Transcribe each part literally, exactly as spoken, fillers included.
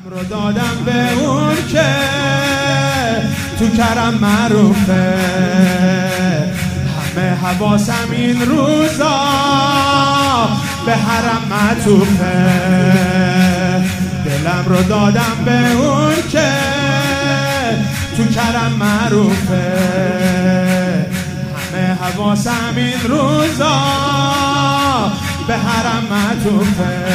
دلم رو دادم به اون که تو کرم معروفه، همه حواسم این روزا به حرم معطوفه. دلم رو دادم به اون که تو کرم معروفه، همه حواسم این روزا به حرم معطوفه.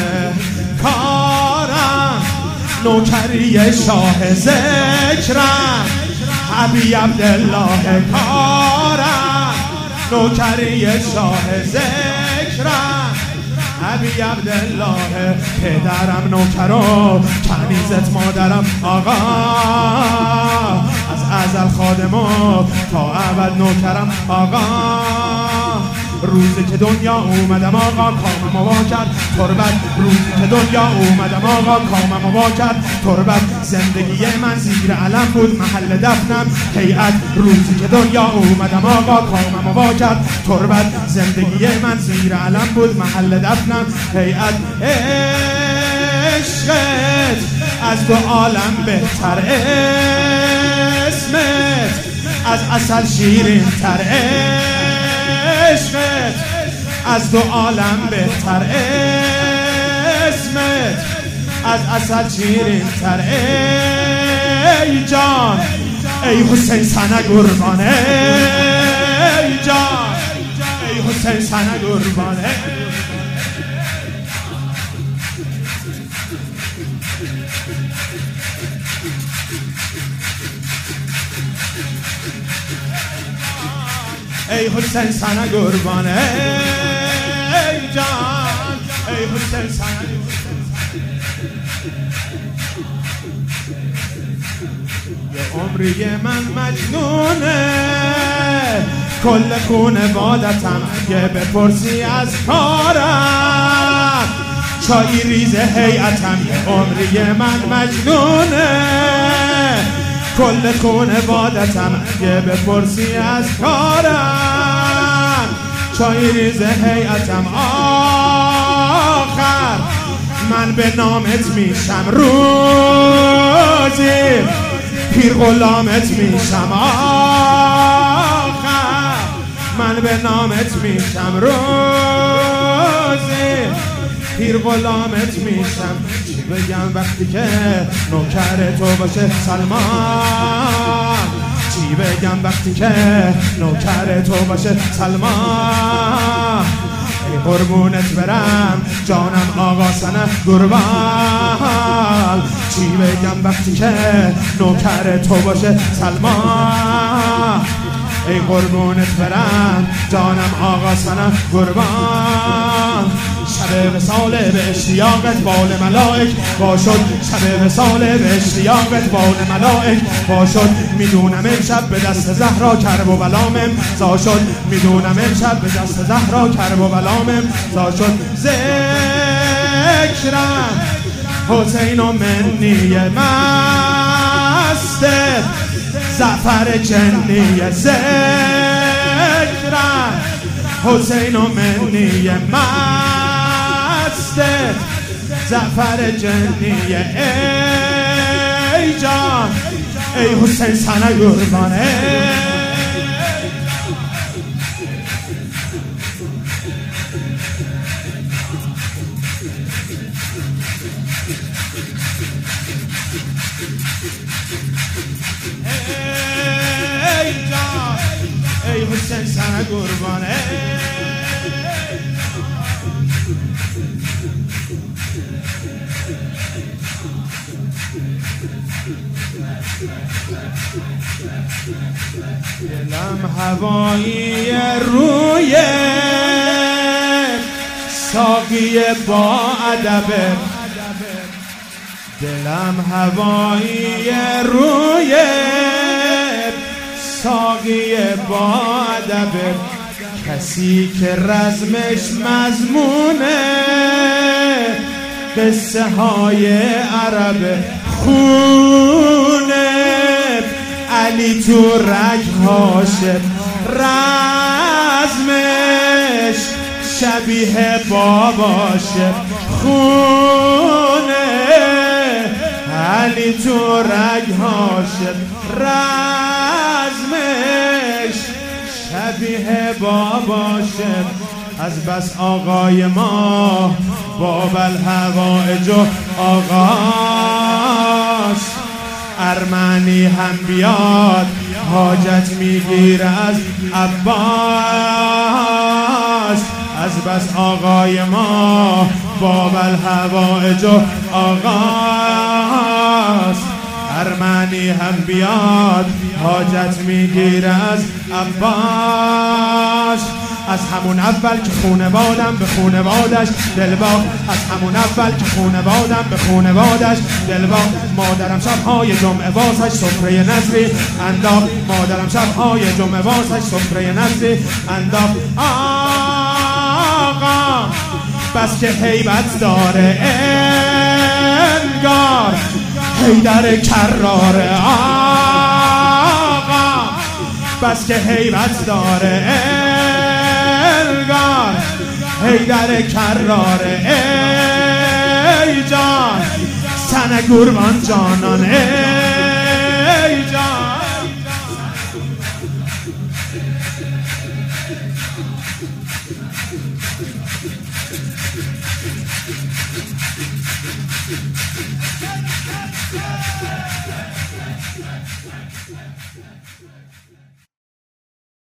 کارم نوکری شاه ذکرم حبیب عبدالله، کارم نوکری شاه ذکرم حبیب عبدالله. پدرم نوکر و کنیزت مادرم آقا، از ازل خادم و تا ابد نوکرم آقا. روزی که دنیا اومدم آقا کامم وا کرد تربت، روزی که دنیا اومدم آقا کامم وا کرد تربت. زندگی من زیر علم بود محل دفنم هیئت، روزی که دنیا اومدم آقا کامم وا کرد تربت. زندگی من زیر علم بود محل دفنم هیئت. عشقت از دو عالم بهتر، اسمت از عسل شیرین تر، عشقت از دو عالم بهتر، اسمت از عسل شیرین تر. ای جان ای حسین سنه قربانه، ای جان ای حسین سنه قربانه. ای حسین سنه قربانه، ای جان ای حسین سنه. یه عمری من مجنونه، کل خونوادتم یه بپرسی از کارم، چای ریز هیئتم. یه عمری من مجنونه، کل خونوادتم یه بپرسی از کارم، چای ریز هیئتم. آخر من به نامت میشم روزی، پیر غلامت میشم. آخر من به نامت میشم روزی، پیر غلامت میشم. چی بگم وقتی که نوکر تو باشه سلمان، چی بگم وقتی که نوکر تو باشه سلمان. ای قربونت برم جانم آقا سنه قربان، چی بگم وقتی که نوکر تو باشه سلمان. ای قربونت برم جانم آقا سنه قربان. شب وصال به اشتیاقت بال ملائک باشد، شب وصال به اشتیاقت بال ملائک باشد. میدونم امشب به دست زهرا کرب و بلام امضا شد، میدونم امشب به دست زهرا کرب و بلام امضا شد. ذکرم حسین و منی مست زعفر جنی، ذکرم حسین و منی مست زعفر جنی. ای جان ای حسین سنه قربانه، ای جان ای حسین سنه قربانه. دلم هوایی روی ساقی با ادب، دلم هوایی روی ساقی با ادب. کسی که رزمش مضمونه قصه های عرب، خونه علی تو رگهاشه، رزمش شبیه باباشه، خونه علی تو رگهاش رزمش شبیه باباشه از بس آقای ما باب الهوائج و آقاست ارمنی هم بیاد حاجت میگیره از عباس از بس آقای ما باب الهوائج و آقاست ارمنی هم بیاد حاجت میگیره از عباس از همون اول که خونوادم به خونوادش دل باخت از همون اول که خونوادم به خونوادش دل باخت مادرم شبهای جمعه واسش سفره نظری انداخت مادرم شبهای جمعه واسش سفره نظری انداخت آقا بس که هیبت داره انگار حیدر کراره آقا بس که هیبت داره انگار حیدر کراره ای جان سن گربان جانان ای جان